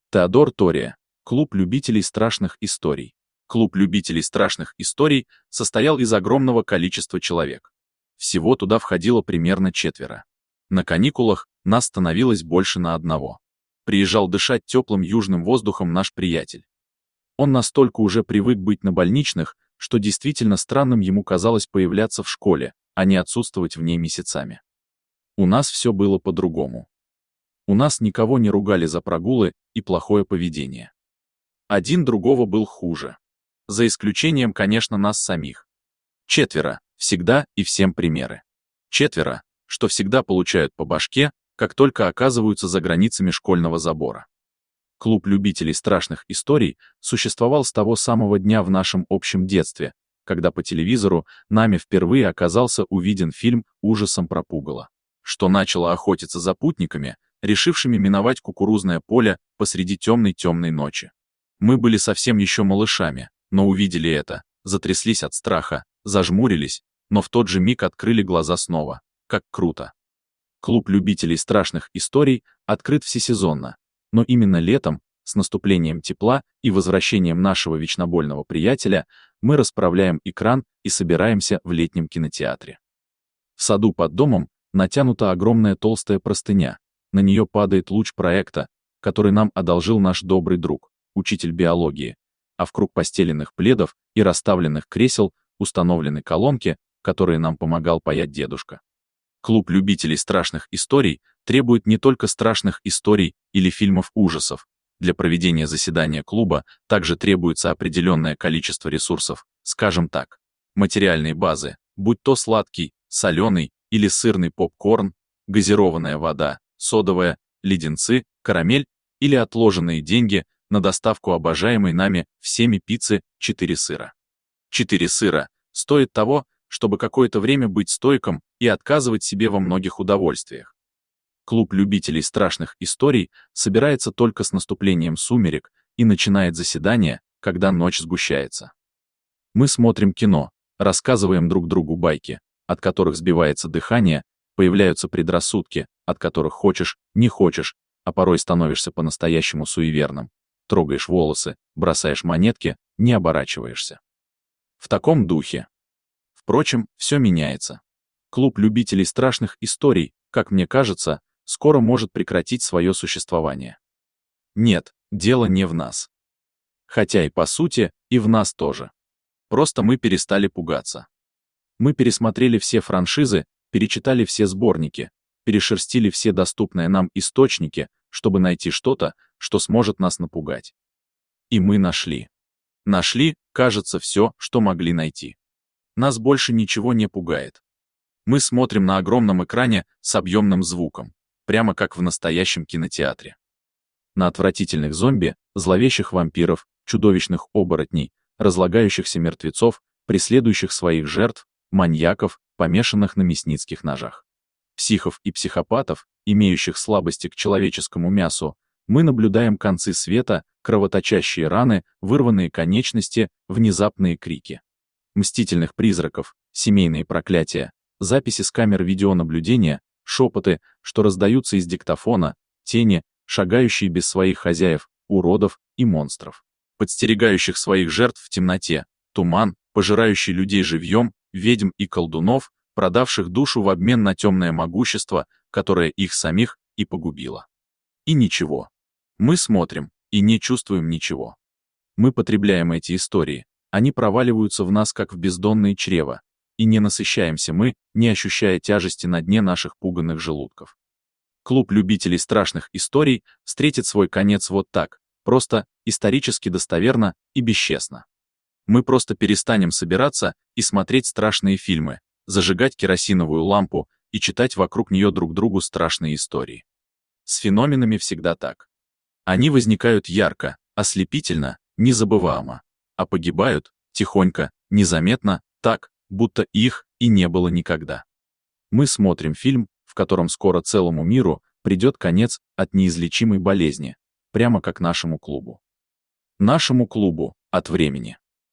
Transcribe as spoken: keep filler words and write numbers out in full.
Теодор Тория. Клуб любителей страшных историй. Клуб любителей страшных историй состоял из огромного количества человек. Всего туда входило примерно четверо. На каникулах нас становилось больше на одного. Приезжал дышать теплым южным воздухом наш приятель. Он настолько уже привык быть на больничных, что действительно странным ему казалось появляться в школе, а не отсутствовать в ней месяцами. У нас все было по-другому. У нас никого не ругали за прогулы и плохое поведение. Один другого был хуже. За исключением, конечно, нас самих. Четверо, всегда и всем примеры. Четверо, что всегда получают по башке, как только оказываются за границами школьного забора. Клуб любителей страшных историй существовал с того самого дня в нашем общем детстве, когда по телевизору нами впервые оказался увиден фильм ужасом про пугало, что начало охотиться за путниками, решившими миновать кукурузное поле посреди темной-темной ночи. Мы были совсем еще малышами, но увидели это, затряслись от страха, зажмурились, но в тот же миг открыли глаза снова. Как круто! Клуб любителей страшных историй открыт всесезонно, но именно летом, с наступлением тепла и возвращением нашего вечнобольного приятеля, мы расправляем экран и собираемся в летнем кинотеатре. В саду под домом натянута огромная толстая простыня, на нее падает луч проекта, который нам одолжил наш добрый друг, учитель биологии, а в круг постеленных пледов и расставленных кресел установлены колонки, которые нам помогал паять дедушка. Клуб любителей страшных историй требует не только страшных историй или фильмов ужасов. Для проведения заседания клуба также требуется определенное количество ресурсов, скажем так, материальной базы, будь то сладкий, соленый или сырный попкорн, газированная вода, содовая, леденцы, карамель или отложенные деньги на доставку обожаемой нами всеми пиццы четыре сыра. четыре сыра стоит того, чтобы какое-то время быть стойком и отказывать себе во многих удовольствиях. Клуб любителей страшных историй собирается только с наступлением сумерек и начинает заседание, когда ночь сгущается. Мы смотрим кино, рассказываем друг другу байки, от которых сбивается дыхание, появляются предрассудки, от которых хочешь, не хочешь, а порой становишься по-настоящему суеверным. Трогаешь волосы, бросаешь монетки, не оборачиваешься. В таком духе. Впрочем, все меняется. Клуб любителей страшных историй, как мне кажется, скоро может прекратить свое существование. Нет, дело не в нас. Хотя и по сути, и в нас тоже. Просто мы перестали пугаться. Мы пересмотрели все франшизы, перечитали все сборники, перешерстили все доступные нам источники, чтобы найти что-то, что сможет нас напугать. И мы нашли. Нашли, кажется, все, что могли найти. Нас больше ничего не пугает. Мы смотрим на огромном экране с объемным звуком, прямо как в настоящем кинотеатре. На отвратительных зомби, зловещих вампиров, чудовищных оборотней, разлагающихся мертвецов, преследующих своих жертв, маньяков, помешанных на мясницких ножах. Психов и психопатов, имеющих слабости к человеческому мясу, мы наблюдаем концы света, кровоточащие раны, вырванные конечности, внезапные крики. Мстительных призраков, семейные проклятия, записи с камер видеонаблюдения, шепоты, что раздаются из диктофона, тени, шагающие без своих хозяев, уродов и монстров, подстерегающих своих жертв в темноте, туман, пожирающий людей живьем, ведьм и колдунов, продавших душу в обмен на темное могущество, которое их самих и погубило. И ничего. Мы смотрим и не чувствуем ничего. Мы потребляем эти истории, они проваливаются в нас, как в бездонные чрева, и не насыщаемся мы, не ощущая тяжести на дне наших пуганных желудков. Клуб любителей страшных историй встретит свой конец вот так, просто, исторически достоверно и бесчестно. Мы просто перестанем собираться и смотреть страшные фильмы, зажигать керосиновую лампу и читать вокруг нее друг другу страшные истории. С феноменами всегда так. Они возникают ярко, ослепительно, незабываемо, а погибают, тихонько, незаметно, так, будто их и не было никогда. Мы смотрим фильм, в котором скоро целому миру придет конец от неизлечимой болезни, прямо как нашему клубу. Нашему клубу от времени.